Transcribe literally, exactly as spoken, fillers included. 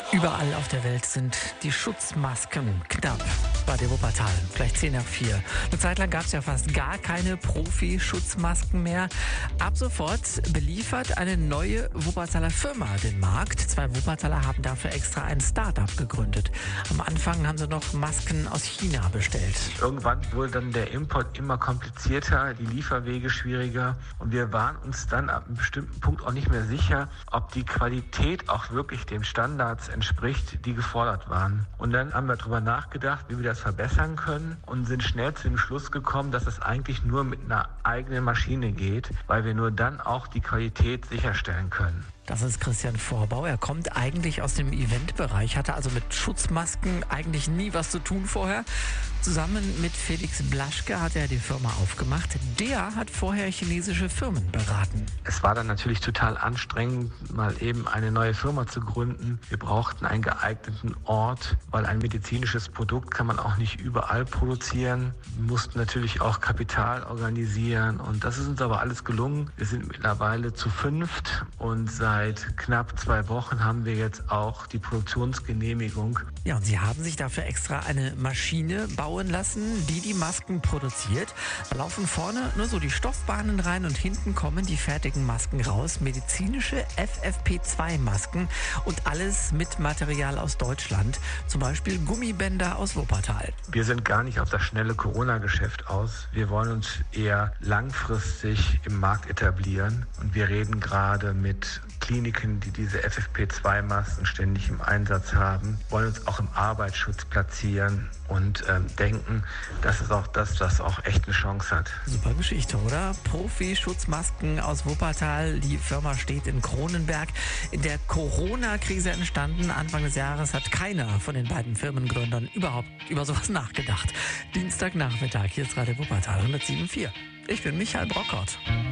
Überall auf der Welt sind die Schutzmasken knapp. Bei der Wuppertal, vielleicht zehn nach vier. Eine Zeit lang gab es ja fast gar keine Profi-Schutzmasken mehr. Ab sofort beliefert eine neue Wuppertaler Firma den Markt. Zwei Wuppertaler haben dafür extra ein Start-up gegründet. Am Anfang haben sie noch Masken aus China bestellt. Irgendwann wurde dann der Import immer komplizierter, die Lieferwege schwieriger. Und wir waren uns dann ab einem bestimmten Punkt auch nicht mehr sicher, ob die Qualität auch wirklich den Standards entspricht, die gefordert waren. Und dann haben wir darüber nachgedacht, wie wir das verbessern können und sind schnell zu dem Schluss gekommen, dass es eigentlich nur mit einer eigenen Maschine geht, weil wir nur dann auch die Qualität sicherstellen können. Das ist Christian Vorbau. Er kommt eigentlich aus dem Eventbereich, hatte also mit Schutzmasken eigentlich nie was zu tun vorher. Zusammen mit Felix Blaschke hat er die Firma aufgemacht. Der hat vorher chinesische Firmen beraten. Es war dann natürlich total anstrengend, mal eben eine neue Firma zu gründen. Wir brauchten einen geeigneten Ort, weil ein medizinisches Produkt kann man auch nicht überall produzieren. Wir mussten natürlich auch Kapital organisieren und das ist uns aber alles gelungen. Wir sind mittlerweile zu fünft und seit Seit knapp zwei Wochen haben wir jetzt auch die Produktionsgenehmigung. Ja, und Sie haben sich dafür extra eine Maschine bauen lassen, die die Masken produziert. Da laufen vorne nur so die Stoffbahnen rein und hinten kommen die fertigen Masken raus. Medizinische F F P zwei Masken und alles mit Material aus Deutschland. Zum Beispiel Gummibänder aus Wuppertal. Wir sind gar nicht auf das schnelle Corona-Geschäft aus. Wir wollen uns eher langfristig im Markt etablieren. Und wir reden gerade mit Kliniken, die diese F F P zwei Masken ständig im Einsatz haben, wollen uns auch im Arbeitsschutz platzieren und ähm, denken, das ist auch das, was auch echt eine Chance hat. Super Geschichte, oder? Profi-Schutzmasken aus Wuppertal. Die Firma steht in Kronenberg. In der Corona-Krise entstanden. Anfang des Jahres hat keiner von den beiden Firmengründern überhaupt über sowas nachgedacht. Dienstagnachmittag, hier ist Radio Wuppertal hundertsieben Komma vier. Ich bin Michael Brockert.